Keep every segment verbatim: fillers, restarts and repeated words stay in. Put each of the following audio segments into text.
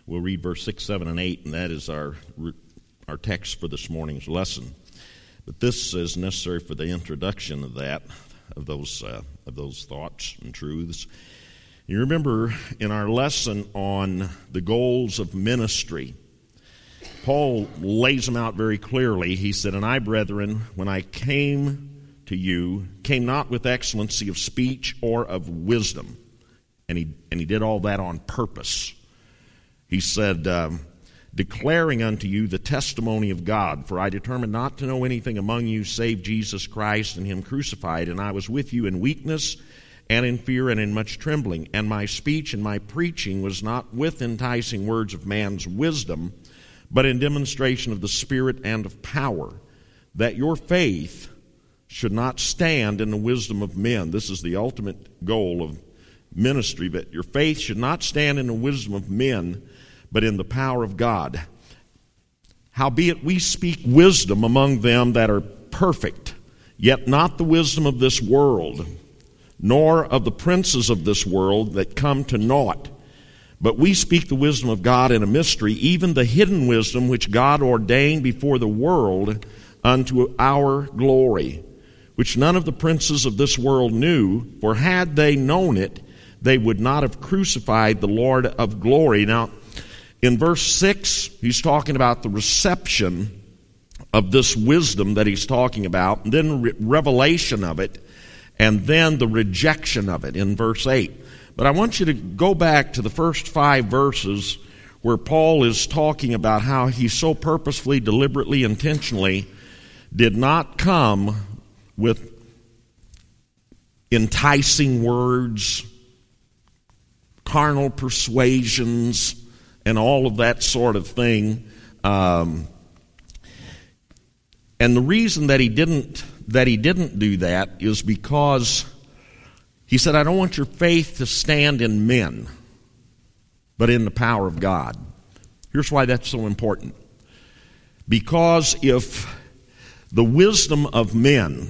We'll read verse six, seven, and eight, and that is our our text for this morning's lesson. But this is necessary for the introduction of that, of those uh, of those thoughts and truths. You remember in our lesson on the goals of ministry, Paul lays them out very clearly. He said, "And I, brethren, when I came to you, came not with excellency of speech or of wisdom." And he and he did all that on purpose. He said, um, "declaring unto you the testimony of God, for I determined not to know anything among you save Jesus Christ and him crucified. And I was with you in weakness and in fear and in much trembling. And my speech and my preaching was not with enticing words of man's wisdom, but in demonstration of the Spirit and of power, that your faith should not stand in the wisdom of men." This is the ultimate goal of ministry, that your faith should not stand in the wisdom of men, but in the power of God. "Howbeit we speak wisdom among them that are perfect, yet not the wisdom of this world, nor of the princes of this world that come to naught. But we speak the wisdom of God in a mystery, even the hidden wisdom which God ordained before the world unto our glory, which none of the princes of this world knew, for had they known it, they would not have crucified the Lord of glory." Now, in verse six, he's talking about the reception of this wisdom that he's talking about, and then re- revelation of it, and then the rejection of it in verse eight. But I want you to go back to the first five verses where Paul is talking about how he so purposefully, deliberately, intentionally did not come with enticing words, carnal persuasions, and all of that sort of thing. Um, and the reason that he didn't that he didn't do that is because he said, "I don't want your faith to stand in men, but in the power of God." Here's why that's so important. Because if the wisdom of men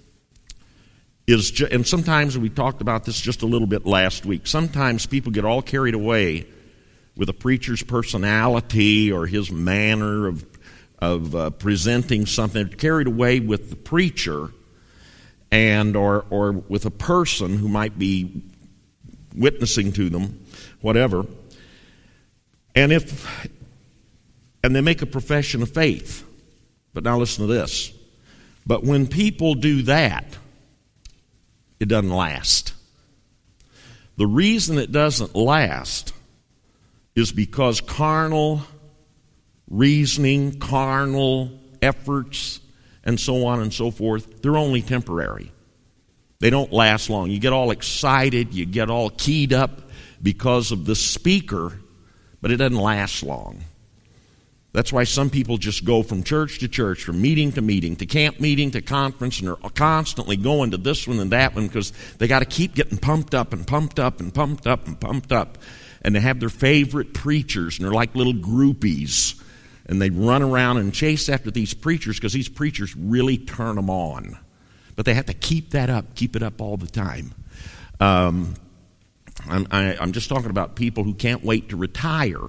is, ju- and sometimes we talked about this just a little bit last week, sometimes people get all carried away with a preacher's personality or his manner of of uh, presenting something, carried away with the preacher and or or with a person who might be witnessing to them, whatever. And if and they make a profession of faith. But now listen to this. But when people do that, it doesn't last. The reason it doesn't last is because carnal reasoning, carnal efforts, and so on and so forth, they're only temporary. They don't last long. You get all excited, you get all keyed up because of the speaker, but it doesn't last long. That's why some people just go from church to church, from meeting to meeting, to camp meeting to conference, and they're constantly going to this one and that one because they got to keep getting pumped up and pumped up and pumped up and pumped up. And they have their favorite preachers, and they're like little groupies. And they run around and chase after these preachers because these preachers really turn them on. But they have to keep that up, keep it up all the time. Um, I'm, I, I'm just talking about people who can't wait to retire.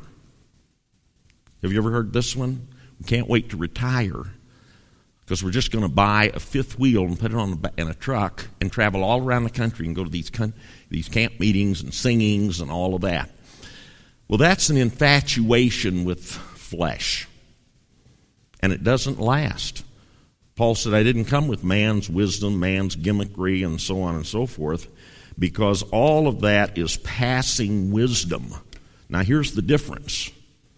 Have you ever heard this one? We can't wait to retire because we're just going to buy a fifth wheel and put it on a, in a truck and travel all around the country and go to these these camp meetings and singings and all of that. Well, that's an infatuation with flesh, and it doesn't last. Paul said, "I didn't come with man's wisdom, man's gimmickry, and so on and so forth, because all of that is passing wisdom." Now, here's the difference.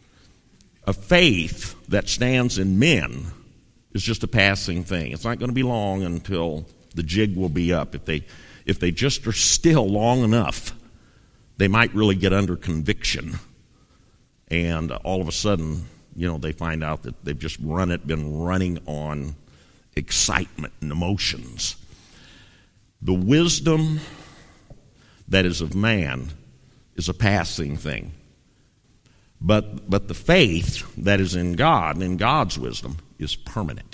A faith that stands in men is just a passing thing. It's not going to be long until the jig will be up. If they, if they just are still long enough, they might really get under conviction. And all of a sudden, you know, they find out that they've just run it, been running on excitement and emotions. The wisdom that is of man is a passing thing. But but the faith that is in God and in God's wisdom is permanent.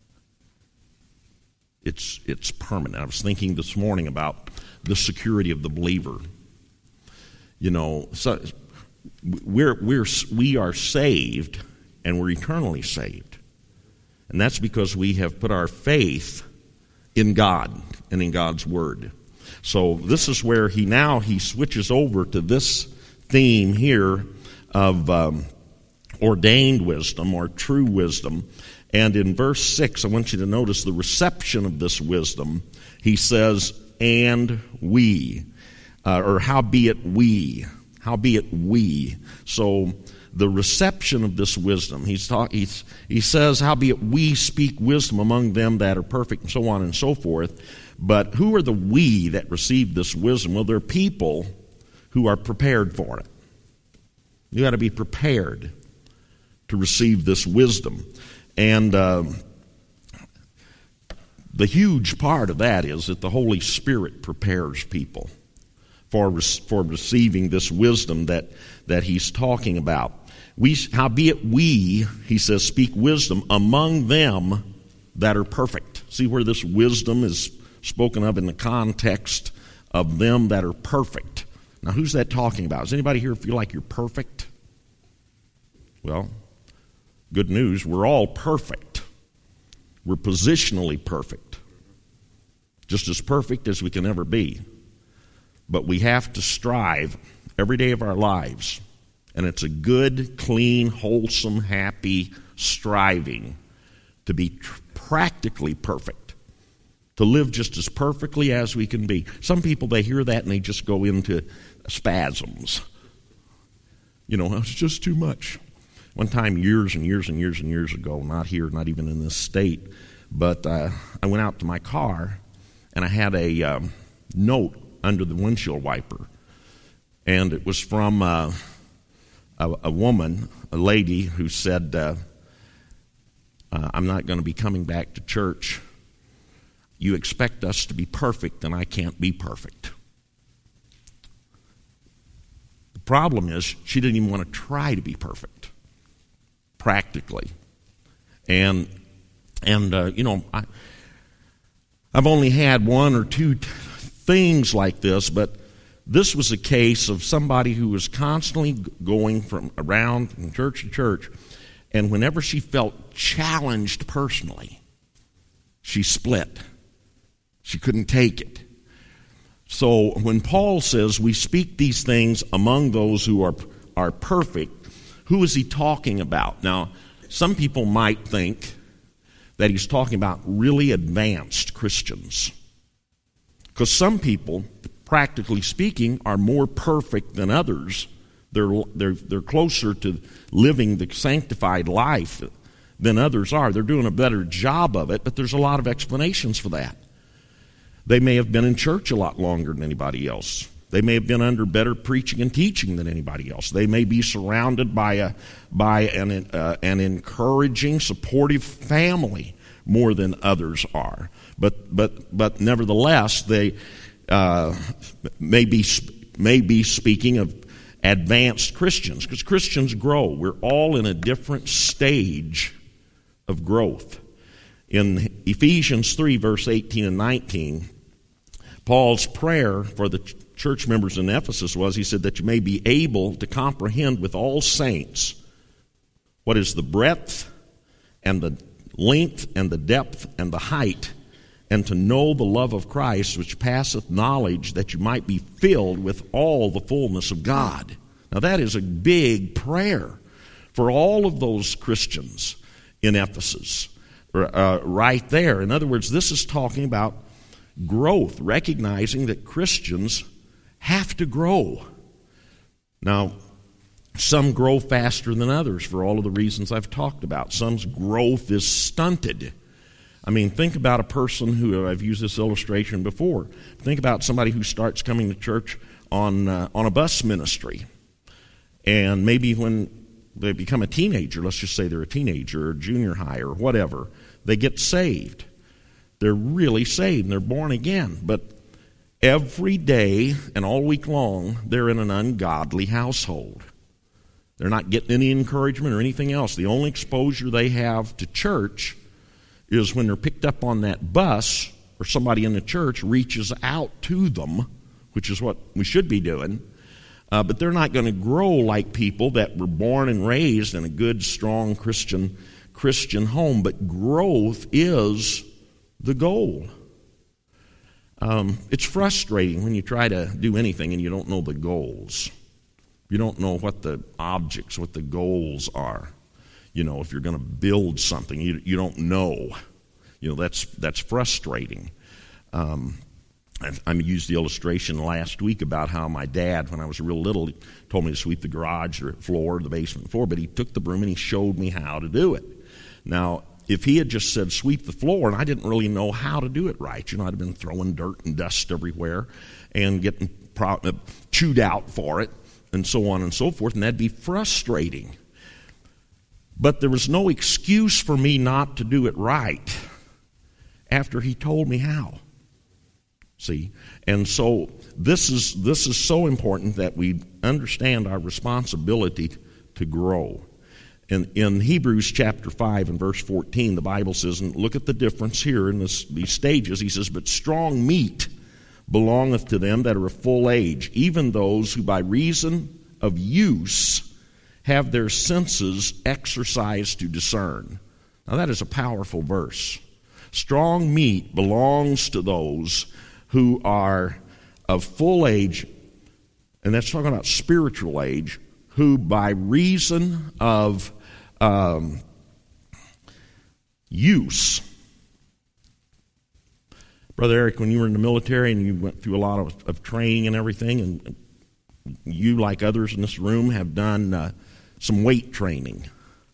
It's it's permanent. I was thinking this morning about the security of the believer. You know, so we're, we're, we are saved, and we're eternally saved. And that's because we have put our faith in God and in God's Word. So this is where he now he switches over to this theme here of um, ordained wisdom or true wisdom. And in verse six, I want you to notice the reception of this wisdom. He says, and we, uh, or howbeit we, howbeit we. So the reception of this wisdom, he's talk, he's, he says, howbeit we speak wisdom among them that are perfect, and so on and so forth. But who are the we that receive this wisdom? Well, they're people who are prepared for it. You got to be prepared to receive this wisdom. And uh, the huge part of that is that the Holy Spirit prepares people for for receiving this wisdom that, that he's talking about. We, howbeit we, he says, speak wisdom among them that are perfect. See where this wisdom is spoken of in the context of them that are perfect. Now, who's that talking about? Does anybody here feel like you're perfect? Well, good news, we're all perfect. We're positionally perfect. Just as perfect as we can ever be. But we have to strive every day of our lives. And it's a good, clean, wholesome, happy striving to be tr- practically perfect. To live just as perfectly as we can be. Some people, they hear that and they just go into spasms. You know, it's just too much. One time, years and years and years and years ago, not here, not even in this state, but uh, I went out to my car and I had a um, note under the windshield wiper. And it was from uh, a, a woman, a lady, who said, uh, uh, I'm not going to be coming back to church. You expect us to be perfect, and I can't be perfect. The problem is she didn't even want to try to be perfect, practically. And, and uh, you know, I, I've only had one or two t- things like this, but this was a case of somebody who was constantly going from around from church to church, and whenever she felt challenged personally, she split. She couldn't take it. So when Paul says we speak these things among those who are are perfect, who is he talking about? Now, some people might think that he's talking about really advanced Christians. Because some people, practically speaking, are more perfect than others. They're, they're, they're closer to living the sanctified life than others are. They're doing a better job of it, but there's a lot of explanations for that. They may have been in church a lot longer than anybody else. They may have been under better preaching and teaching than anybody else. They may be surrounded by a by an uh, an encouraging, supportive family more than others are. But but but nevertheless, they uh, may be may be speaking of advanced Christians, because Christians grow. We're all in a different stage of growth. In Ephesians three, verse eighteen and nineteen, Paul's prayer for the church members in Ephesus was, he said, that you may be able to comprehend with all saints what is the breadth and the length and the depth and the height, and to know the love of Christ which passeth knowledge, that you might be filled with all the fullness of God. Now that is a big prayer for all of those Christians in Ephesus, uh, right there. In other words, this is talking about growth, recognizing that Christians have to grow. Now, some grow faster than others for all of the reasons I've talked about. Some's growth is stunted. I mean, think about a person who, I've used this illustration before. Think about somebody who starts coming to church on uh, on a bus ministry. And maybe when they become a teenager, let's just say they're a teenager or junior high or whatever, they get saved. They're really saved and they're born again. But every day and all week long, they're in an ungodly household. They're not getting any encouragement or anything else. The only exposure they have to church is when they're picked up on that bus, or somebody in the church reaches out to them, which is what we should be doing, Uh, but they're not going to grow like people that were born and raised in a good, strong Christian Christian home. But growth is the goal. Um, it's frustrating when you try to do anything and you don't know the goals. You don't know what the objects, what the goals are. You know, if you're going to build something, you you don't know. You know, that's that's frustrating. Um, I, I used the illustration last week about how my dad, when I was real little, told me to sweep the garage floor, the basement floor, but he took the broom and he showed me how to do it. Now, if he had just said sweep the floor, and I didn't really know how to do it right, you know, I'd have been throwing dirt and dust everywhere and getting pro- chewed out for it and so on and so forth, and that'd be frustrating. But there was no excuse for me not to do it right after he told me how. See? And so this is this is so important that we understand our responsibility to grow. In, in Hebrews chapter five and verse fourteen, the Bible says, and look at the difference here in this, these stages. He says, but strong meat belongeth to them that are of full age, even those who by reason of use have their senses exercised to discern. Now that is a powerful verse. Strong meat belongs to those who are of full age, and that's talking about spiritual age, who by reason of um, use. Brother Eric, when you were in the military and you went through a lot of, of training and everything, and you, like others in this room, have done uh, some weight training.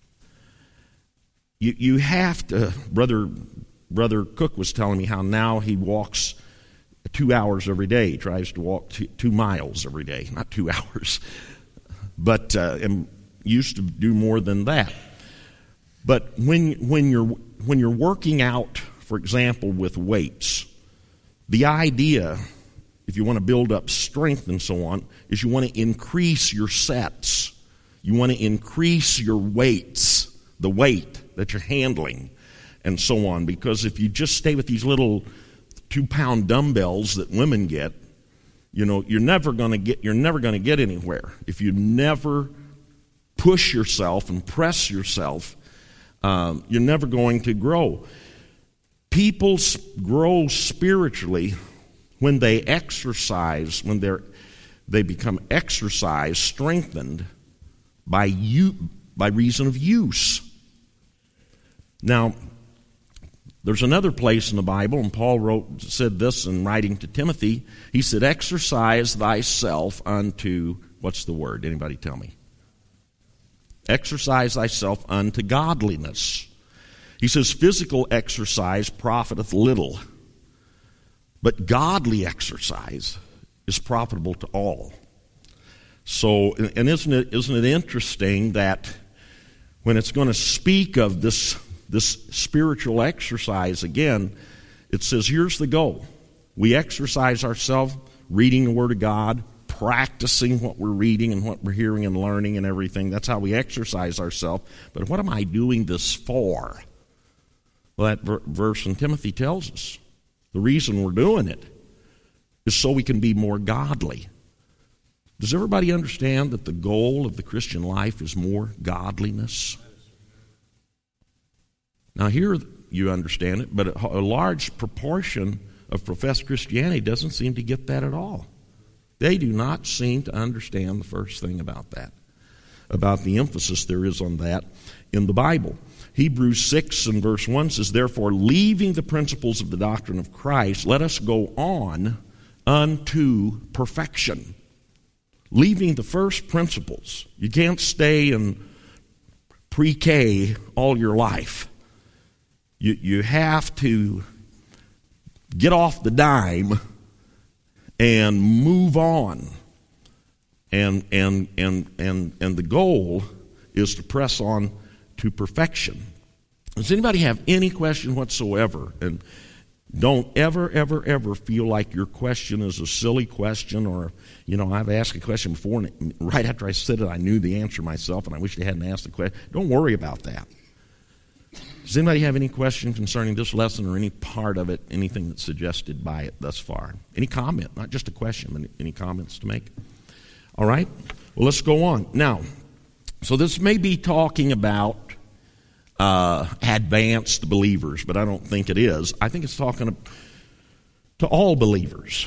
You you have to, Brother Brother Cook was telling me how now he walks two hours every day. He tries to walk two, two miles every day, not two hours, but uh, and used to do more than that. But when when you're when you're working out, for example, with weights, the idea, if you want to build up strength and so on, is you want to increase your sets. You want to increase your weights, the weight that you're handling, and so on. Because if you just stay with these little two-pound dumbbells that women get, you know, you're never going to get you're never going to get anywhere if you never push yourself and press yourself. Um, you're never going to grow. People grow spiritually when they exercise, when they're they become exercised, strengthened by you by reason of use. Now, there's another place in the Bible, and Paul wrote said this in writing to Timothy. He said, "Exercise thyself unto," what's the word? Anybody tell me? Exercise thyself unto godliness. He says, "Physical exercise profiteth little, but godly exercise is profitable to all." So, and isn't it isn't it interesting that when it's going to speak of this this spiritual exercise again, it says here's the goal: we exercise ourselves reading the Word of God, practicing what we're reading and what we're hearing and learning and everything. That's how we exercise ourselves. But what am I doing this for? Well, that ver- verse in Timothy tells us the reason we're doing it is so we can be more godly. Does everybody understand that the goal of the Christian life is more godliness? Now here you understand it, but a, a large proportion of professed Christianity doesn't seem to get that at all. They do not seem to understand the first thing about that, about the emphasis there is on that in the Bible. Hebrews six and verse one says, "Therefore, leaving the principles of the doctrine of Christ, let us go on unto perfection." Leaving the first principles. You can't stay in pre-K all your life. You, you have to get off the dime and move on. And, and, and, and, and the goal is to press on to perfection. Does anybody have any question whatsoever? And don't ever, ever, ever feel like your question is a silly question, or, you know, I've asked a question before, and right after I said it, I knew the answer myself, and I wish they hadn't asked the question. Don't worry about that. Does anybody have any question concerning this lesson or any part of it, anything that's suggested by it thus far? Any comment? Not just a question, but any comments to make? All right? Well, let's go on. Now, so this may be talking about uh, advanced believers, but I don't think it is. I think it's talking to all believers.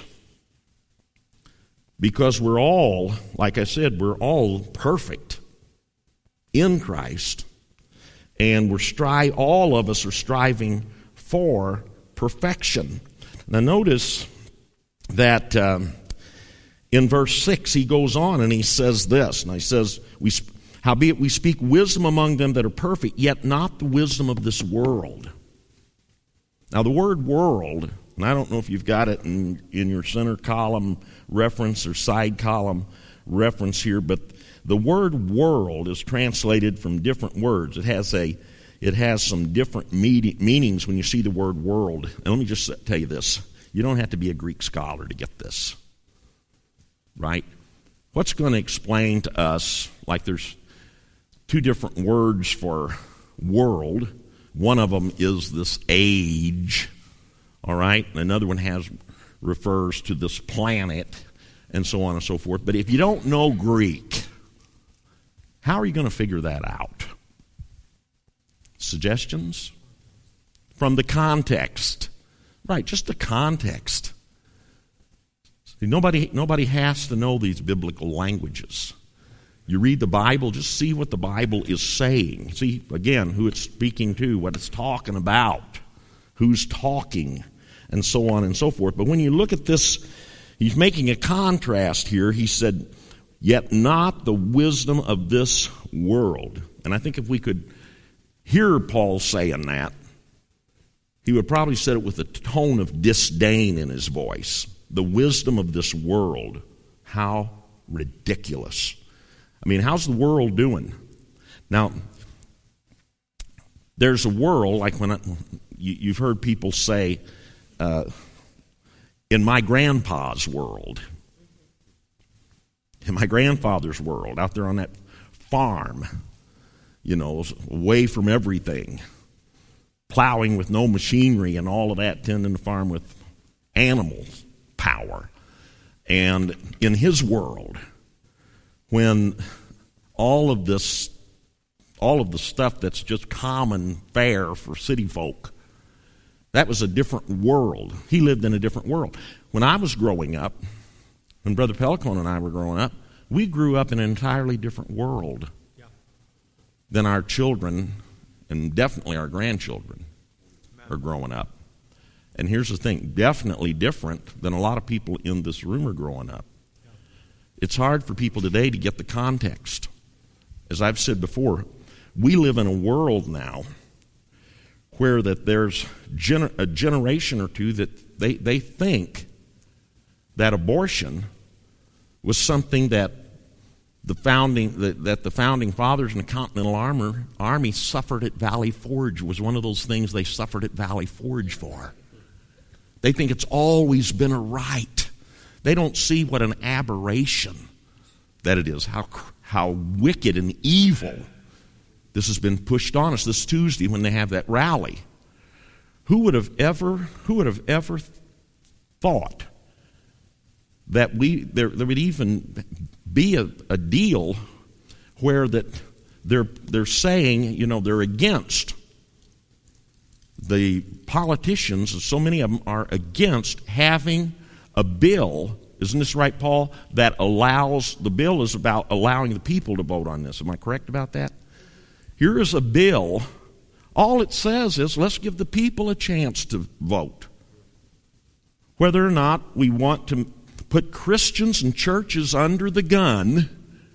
Because we're all, like I said, we're all perfect in Christ, and we're stri- all of us are striving for perfection. Now notice that um, in verse six he goes on and he says this, and he says, "We, howbeit we speak wisdom among them that are perfect, yet not the wisdom of this world." Now the word world, and I don't know if you've got it in, in your center column reference or side column reference here, but the word world is translated from different words. It has a, it has some different meaning, meanings when you see the word world. And let me just tell you this. You don't have to be a Greek scholar to get this, right? What's going to explain to us, like there's two different words for world. One of them is this age, all right? And another one has refers to this planet and so on and so forth. But if you don't know Greek, how are you going to figure that out? Suggestions? From the context. Right, just the context. See, nobody, nobody has to know these biblical languages. You read the Bible, just see what the Bible is saying. See, again, who it's speaking to, what it's talking about, who's talking, and so on and so forth. But when you look at this, he's making a contrast here. He said, yet not the wisdom of this world. And I think if we could hear Paul saying that, he would probably say it with a tone of disdain in his voice. The wisdom of this world. How ridiculous. I mean, how's the world doing? Now, there's a world, like when I, you, you've heard people say, uh, in my grandpa's world, in my grandfather's world, out there on that farm, you know, away from everything, plowing with no machinery and all of that, tending to farm with animal power. And in his world, when all of this, all of the stuff that's just common fare for city folk, that was a different world. He lived in a different world. When I was growing up, when Brother Pelicone and I were growing up, we grew up in an entirely different world yeah. than our children, and definitely our grandchildren, Amen. Are growing up. And here's the thing, definitely different than a lot of people in this room are growing up. Yeah. It's hard for people today to get the context. As I've said before, we live in a world now where that there's gener- a generation or two that they, they think that abortion was something that the founding that, that the founding fathers and the Continental Armor, Army suffered at Valley Forge, was one of those things they suffered at Valley Forge for. They think it's always been a right. They don't see what an aberration that it is, how how wicked and evil this has been pushed on us this Tuesday when they have that rally. Who would have ever, who would have ever thought that we there, there would even be a, a deal where that they're they're saying, you know, they're against the politicians, and so many of them are against having a bill. Isn't this right, Paul? That allows, the bill is about allowing the people to vote on this. Am I correct about that? Here is a bill. All it says is let's give the people a chance to vote. Whether or not we want to put Christians and churches under the gun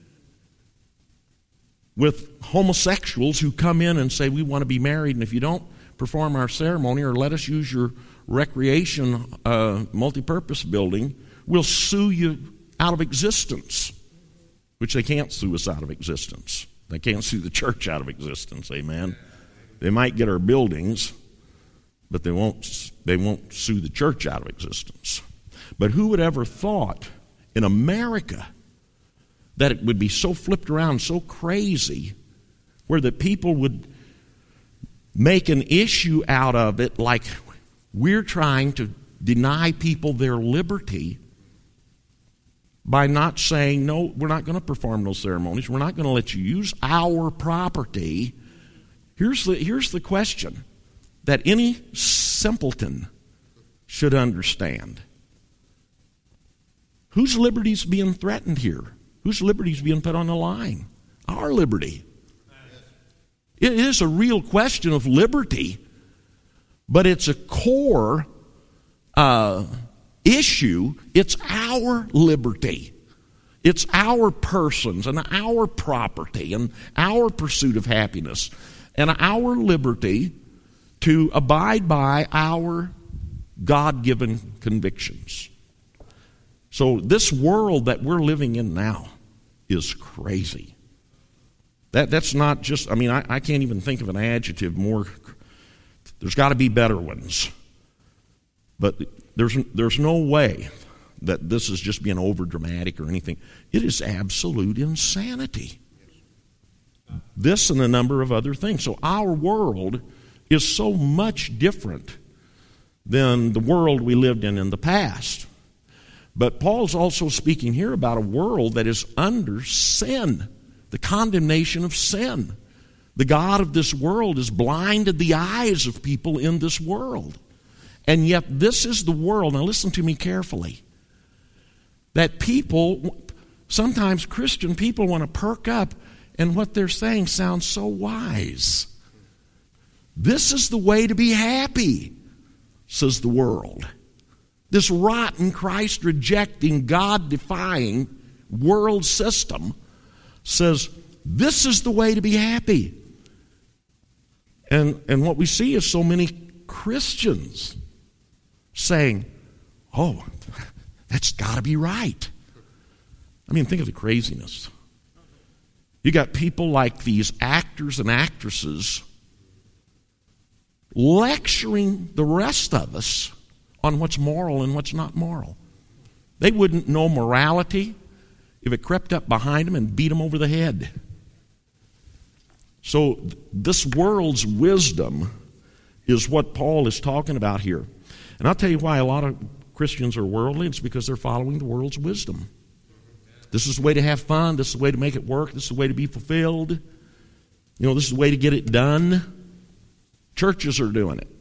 with homosexuals who come in and say we want to be married, and if you don't perform our ceremony or let us use your recreation uh, multi-purpose building, we'll sue you out of existence, which they can't sue us out of existence. They can't sue the church out of existence, amen. They might get our buildings, but they won't, they won't sue the church out of existence. But who would ever thought in America that it would be so flipped around, so crazy, where the people would make an issue out of it like we're trying to deny people their liberty by not saying, no, we're not going to perform those ceremonies. We're not going to let you use our property. Here's the, here's the question that any simpleton should understand. Whose liberty is being threatened here? Whose liberty is being put on the line? Our liberty. It is a real question of liberty, but it's a core uh, issue. It's our liberty. It's our persons and our property and our pursuit of happiness and our liberty to abide by our God-given convictions. So this world that we're living in now is crazy. That That's not just, I mean, I, I can't even think of an adjective more. There's got to be better ones. But there's there's no way that this is just being over-dramatic or anything. It is absolute insanity. This and a number of other things. So our world is so much different than the world we lived in in the past. But Paul's also speaking here about a world that is under sin, the condemnation of sin. The God of this world has blinded the eyes of people in this world. And yet this is the world, now listen to me carefully, that people, sometimes Christian people want to perk up and what they're saying sounds so wise. This is the way to be happy, says the world. This rotten, Christ-rejecting, God-defying world system says, this is the way to be happy. And, and what we see is so many Christians saying, oh, that's got to be right. I mean, think of the craziness. You got people like these actors and actresses lecturing the rest of us on what's moral and what's not moral. They wouldn't know morality if it crept up behind them and beat them over the head. So this world's wisdom is what Paul is talking about here. And I'll tell you why a lot of Christians are worldly. It's because they're following the world's wisdom. This is the way to have fun. This is the way to make it work. This is the way to be fulfilled. You know, this is the way to get it done. Churches are doing it.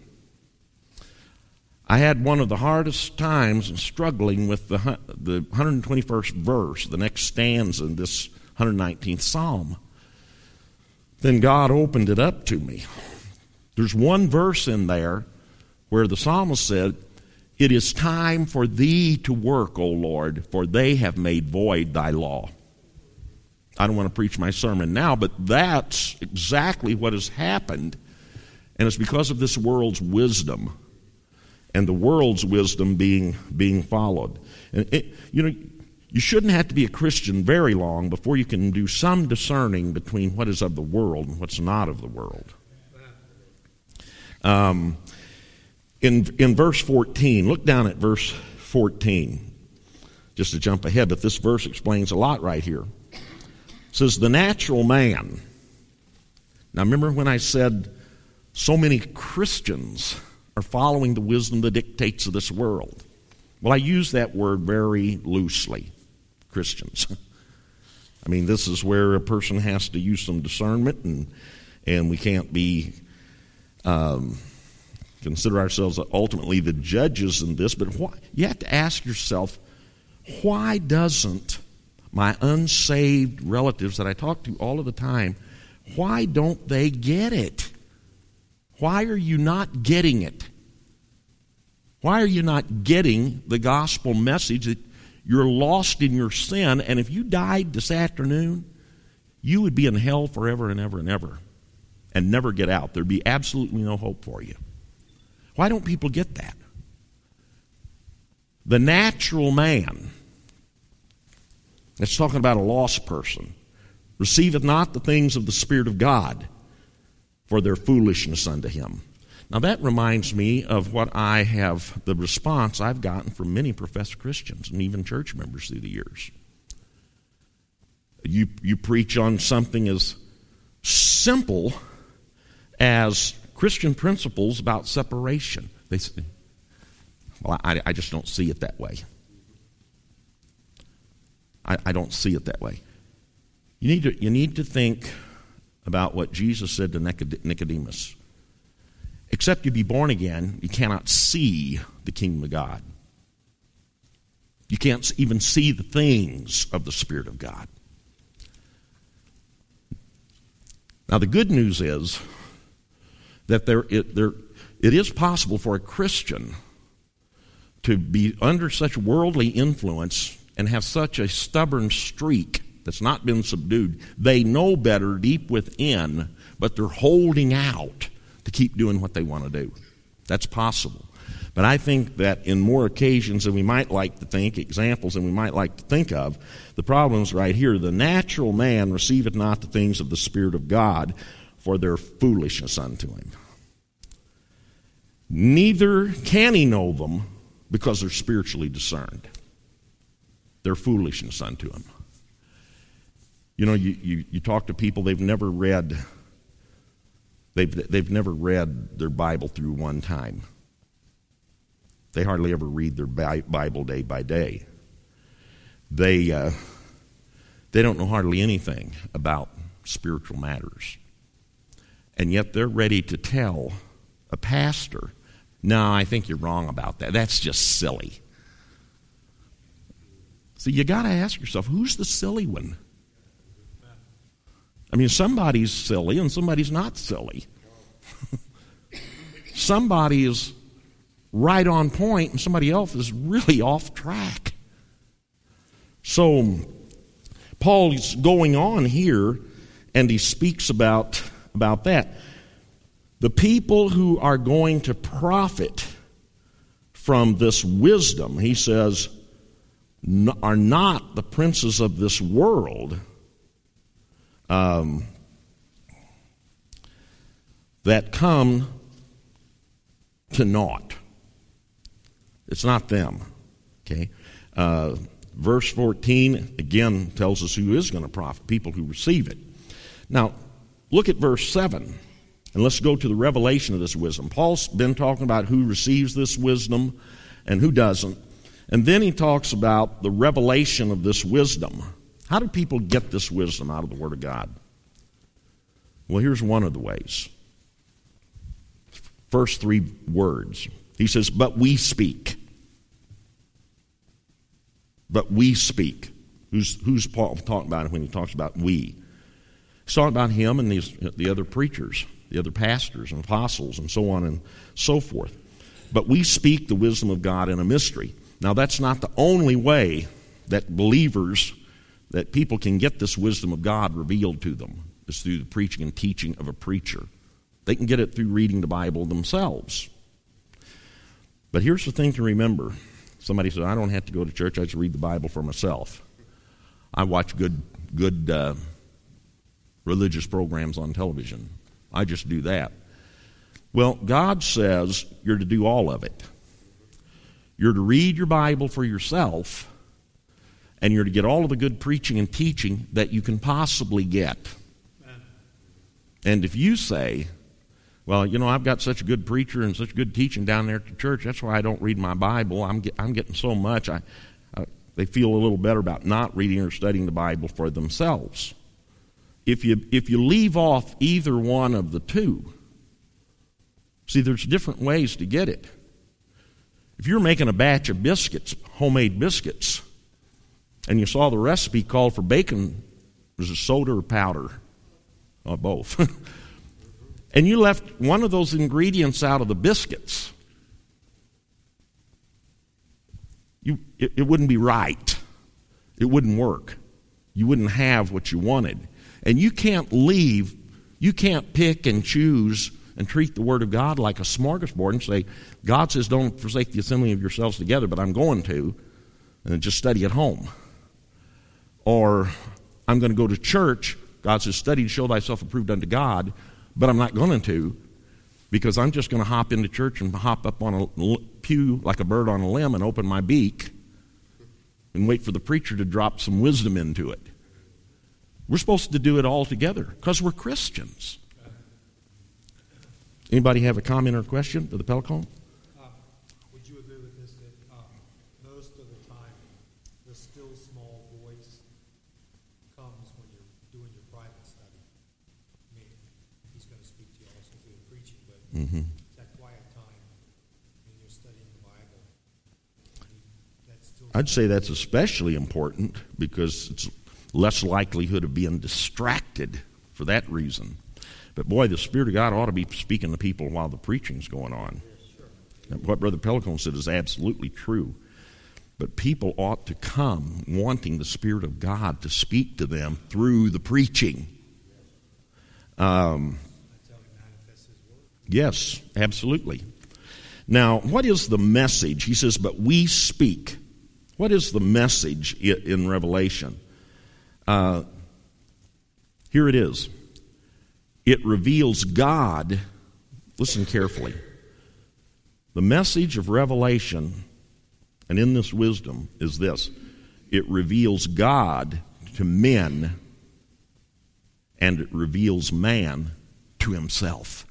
I had one of the hardest times struggling with the the one hundred twenty-first verse, the next stanza in this one hundred nineteenth Psalm. Then God opened it up to me. There's one verse in there where the psalmist said, "It is time for thee to work, O Lord, for they have made void thy law." I don't want to preach my sermon now, but that's exactly what has happened. And it's because of this world's wisdom and the world's wisdom being being followed. And it, you know, you shouldn't have to be a Christian very long before you can do some discerning between what is of the world and what's not of the world. Um, in in verse fourteen, look down at verse fourteen, just to jump ahead, but this verse explains a lot right here. It says, the natural man. Now remember when I said so many Christians are following the wisdom, the dictates of this world. Well, I use that word very loosely, Christians. I mean, this is where a person has to use some discernment, and and we can't be um, consider ourselves ultimately the judges in this. But why, you have to ask yourself, why doesn't my unsaved relatives that I talk to all of the time, why don't they get it? Why are you not getting it? Why are you not getting the gospel message that you're lost in your sin, and if you died this afternoon, you would be in hell forever and ever and ever and never get out. There'd be absolutely no hope for you. Why don't people get that? The natural man, it's talking about a lost person, receiveth not the things of the Spirit of God, for their foolishness unto him. Now that reminds me of what I have, the response I've gotten from many professed Christians and even church members through the years. You, you preach on something as simple as Christian principles about separation. They say, well, I, I just don't see it that way. I, I don't see it that way. You need to, you need to think about what Jesus said to Nicodemus. Except you be born again, you cannot see the kingdom of God. You can't even see the things of the Spirit of God. Now, the good news is that there it, there, it is possible for a Christian to be under such worldly influence and have such a stubborn streak that's not been subdued. They know better deep within, but they're holding out to keep doing what they want to do. That's possible. But I think that in more occasions than we might like to think, examples than we might like to think of, the problem is right here. The natural man receiveth not the things of the Spirit of God, for their foolishness unto him. Neither can he know them, because they're spiritually discerned. They're foolishness unto him. You know, you, you, you talk to people, they've never read, they've, they've never read their Bible through one time. They hardly ever read their Bible day by day. They, uh, they don't know hardly anything about spiritual matters. And yet they're ready to tell a pastor, no, I think you're wrong about that. That's just silly. So you got to ask yourself, who's the silly one? I mean, somebody's silly and somebody's not silly. Somebody is right on point and somebody else is really off track. So Paul's going on here and he speaks about, about that. The people who are going to profit from this wisdom, he says, are not the princes of this world um, that come to naught. It's not them. Okay. Uh, verse fourteen again tells us who is going to profit, people who receive it. Now, look at verse seven, and let's go to the revelation of this wisdom. Paul's been talking about who receives this wisdom and who doesn't. And then he talks about the revelation of this wisdom. How do people get this wisdom out of the Word of God? Well, here's one of the ways. First three words. He says, but we speak. But we speak. Who's, who's Paul talking about when he talks about we? He's talking about him and these, the other preachers, the other pastors and apostles and so on and so forth. But we speak the wisdom of God in a mystery. Now, that's not the only way that believers, that people can get this wisdom of God revealed to them, is through the preaching and teaching of a preacher. They can get it through reading the Bible themselves. But here's the thing to remember. Somebody said, I don't have to go to church, I just read the Bible for myself. I watch good, good uh, religious programs on television. I just do that. Well, God says you're to do all of it. You're to read your Bible for yourself, and you're to get all of the good preaching and teaching that you can possibly get. Amen. And if you say, well, you know, I've got such a good preacher and such good teaching down there at the church, that's why I don't read my Bible. I'm get, I'm getting so much. I, I, they feel a little better about not reading or studying the Bible for themselves. If you if you leave off either one of the two, see, there's different ways to get it. If you're making a batch of biscuits, homemade biscuits, and you saw the recipe called for bacon, was it soda or powder? Or both. And you left one of those ingredients out of the biscuits, you, it, it wouldn't be right. It wouldn't work. You wouldn't have what you wanted. And you can't leave, you can't pick and choose and treat the Word of God like a smorgasbord and say, God says don't forsake the assembling of yourselves together, but I'm going to, and just study at home. Or I'm going to go to church, God says study to show thyself approved unto God, but I'm not going to, because I'm just going to hop into church and hop up on a pew like a bird on a limb and open my beak and wait for the preacher to drop some wisdom into it. We're supposed to do it all together because we're Christians. Anybody have a comment or question to the Pelcon? Uh, would you agree with this, that uh, most of the time the still small voice Mm-hmm. It's that quiet time when you're studying the Bible. That's still I'd say that's especially important because it's less likelihood of being distracted for that reason. But boy, the Spirit of God ought to be speaking to people while the preaching's going on. What Brother Pellicone said is absolutely true. But people ought to come wanting the Spirit of God to speak to them through the preaching. Um, yes, absolutely. Now, what is the message? He says, but we speak. What is the message in Revelation? Uh, here it is. It reveals God. Listen carefully. The message of Revelation, and in this wisdom, is this. It reveals God to men, and it reveals man to himself.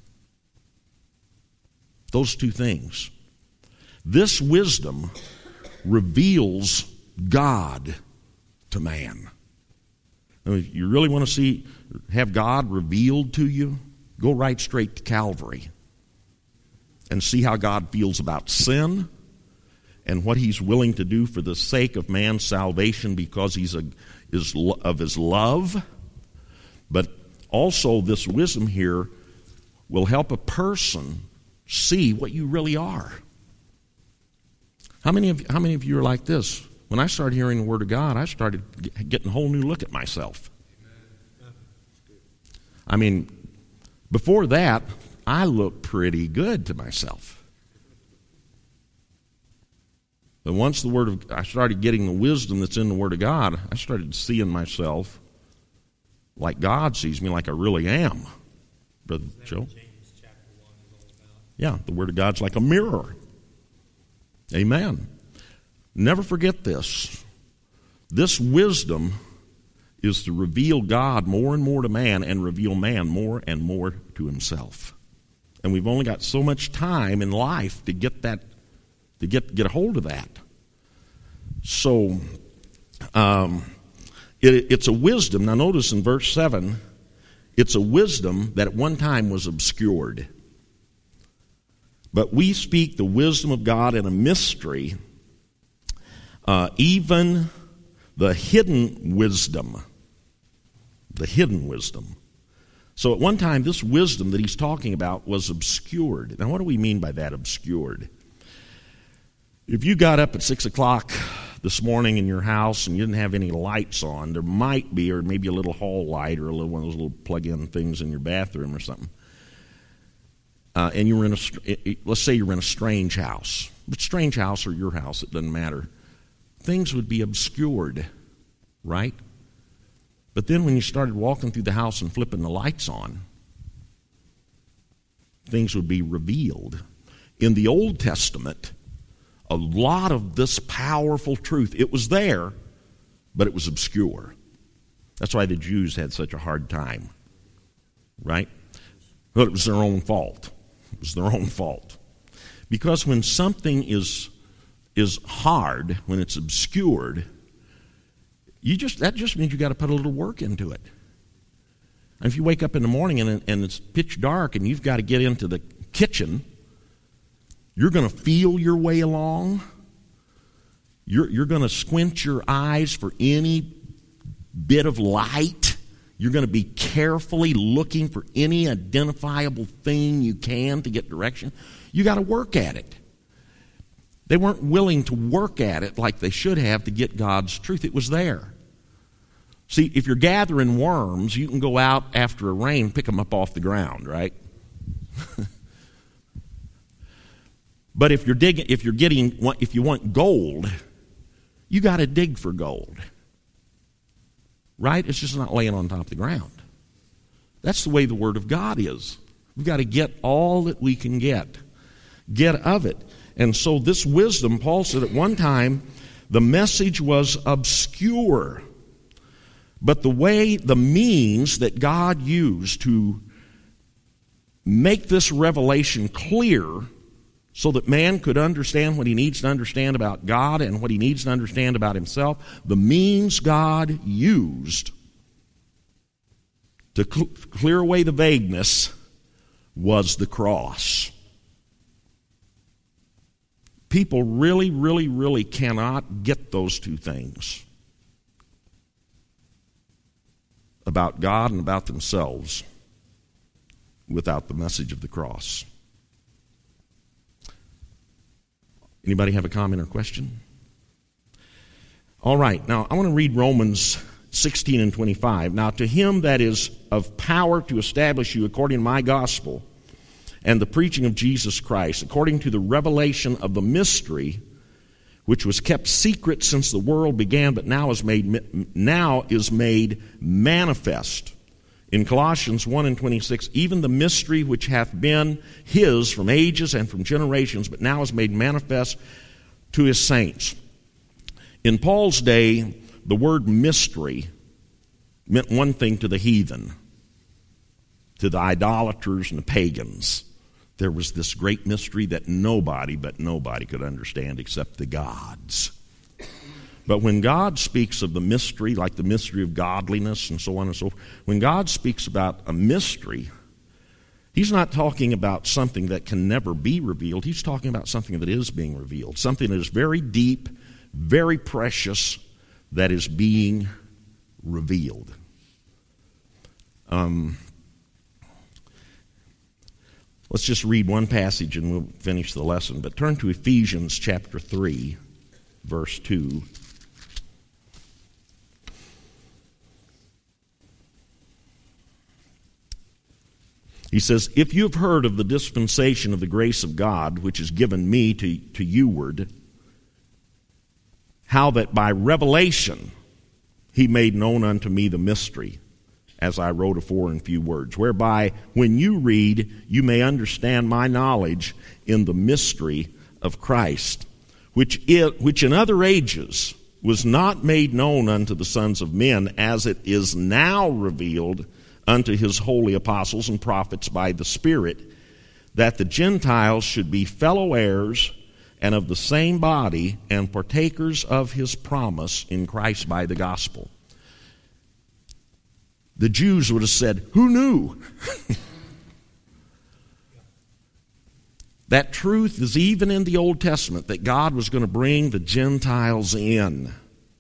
Those two things. This wisdom reveals God to man. Now, if you really want to see, have God revealed to you, go right straight to Calvary and see how God feels about sin and what he's willing to do for the sake of man's salvation because he's a, is of his love. But also this wisdom here will help a person see what you really are. How many of, how many of you are like this? When I started hearing the Word of God, I started getting a whole new look at myself. I mean, before that, I looked pretty good to myself. But once the Word of I started getting the wisdom that's in the Word of God, I started seeing myself like God sees me, like I really am. Brother Joe? Yeah, the Word of God's like a mirror. Amen. Never forget this. This wisdom is to reveal God more and more to man and reveal man more and more to himself. And we've only got so much time in life to get that, to get get a hold of that. So, um, it, it's a wisdom. Now notice in verse seven, it's a wisdom that at one time was obscured. But we speak the wisdom of God in a mystery, uh, even the hidden wisdom. The hidden wisdom. So at one time, this wisdom that he's talking about was obscured. Now, what do we mean by that, obscured? If you got up at six o'clock this morning in your house and you didn't have any lights on, there might be, or maybe a little hall light or a little one of those little plug-in things in your bathroom or something. Uh, and you were in a, let's say you're in a strange house. But strange house or your house, it doesn't matter. Things would be obscured, right? But then when you started walking through the house and flipping the lights on, things would be revealed. In the Old Testament, a lot of this powerful truth, it was there, but it was obscure. That's why the Jews had such a hard time, right? But it was their own fault. It was their own fault. Because when something is is hard, when it's obscured, you just that just means you got to put a little work into it. And if you wake up in the morning and, and it's pitch dark and you've got to get into the kitchen, you're going to feel your way along. You're, you're going to squint your eyes for any bit of light. You're going to be carefully looking for any identifiable thing you can to get direction. You got to work at it. They weren't willing to work at it like they should have to get God's truth. It was there. See, if you're gathering worms, you can go out after a rain and pick them up off the ground, right? But if you're digging, if you're getting, if you want gold, you got to dig for gold. Right? It's just not laying on top of the ground. That's the way the Word of God is. We've got to get all that we can get. Get of it. And so this wisdom, Paul said at one time, the message was obscure. But the way, the means that God used to make this revelation clear so that man could understand what he needs to understand about God and what he needs to understand about himself, the means God used to cl- clear away the vagueness was the cross. People really, really, really cannot get those two things about God and about themselves without the message of the cross. Anybody have a comment or question? All right, now I want to read Romans sixteen and twenty-five. Now to him that is of power to establish you according to my gospel and the preaching of Jesus Christ, according to the revelation of the mystery which was kept secret since the world began, but now is made now is made manifest. In Colossians one and twenty-six, even the mystery which hath been his from ages and from generations, but now is made manifest to his saints. In Paul's day, the word mystery meant one thing to the heathen, to the idolaters and the pagans. There was this great mystery that nobody but nobody could understand except the gods. But when God speaks of the mystery, like the mystery of godliness and so on and so forth, when God speaks about a mystery, he's not talking about something that can never be revealed. He's talking about something that is being revealed, something that is very deep, very precious, that is being revealed. Um, let's just read one passage and we'll finish the lesson. But turn to Ephesians chapter three, verse two. He says, if you have heard of the dispensation of the grace of God, which is given me to, to youward, how that by revelation he made known unto me the mystery, as I wrote afore in few words, whereby when you read, you may understand my knowledge in the mystery of Christ, which, it, which in other ages was not made known unto the sons of men, as it is now revealed unto his holy apostles and prophets by the Spirit, that the Gentiles should be fellow heirs and of the same body, and partakers of his promise in Christ by the gospel. The Jews would have said, who knew? That truth is even in the Old Testament, that God was going to bring the Gentiles in.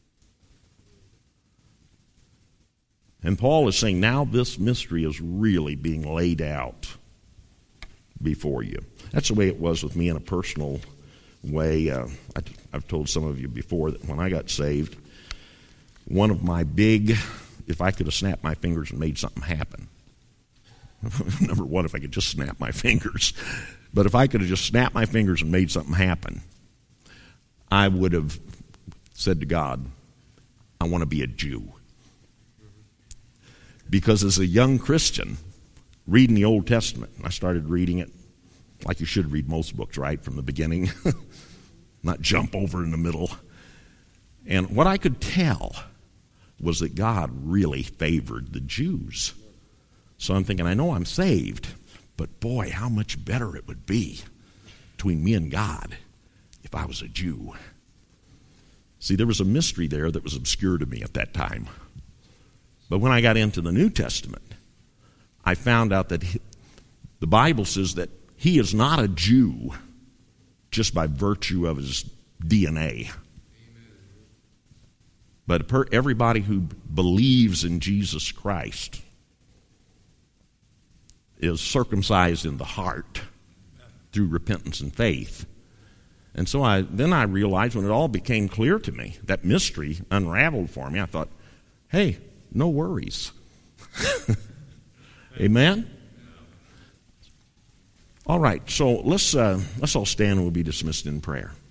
And Paul is saying, now this mystery is really being laid out before you. That's the way it was with me in a personal way. Uh, I, I've told some of you before that when I got saved, one of my big, if I could have snapped my fingers and made something happen. Number one, if I could just snap my fingers. But if I could have just snapped my fingers and made something happen, I would have said to God, I want to be a Jew. Because as a young Christian, reading the Old Testament, I started reading it like you should read most books, right, from the beginning, not jump over in the middle. And what I could tell was that God really favored the Jews. So I'm thinking, I know I'm saved, but boy, how much better it would be between me and God if I was a Jew. See, there was a mystery there that was obscure to me at that time. But when I got into the New Testament, I found out that he, the Bible says that he is not a Jew just by virtue of his D N A. Amen. But per, everybody who believes in Jesus Christ is circumcised in the heart through repentance and faith. And so I then I realized when it all became clear to me, that mystery unraveled for me, I thought, hey, no worries. Amen? All right, so let's uh, let's all stand and we'll be dismissed in prayer.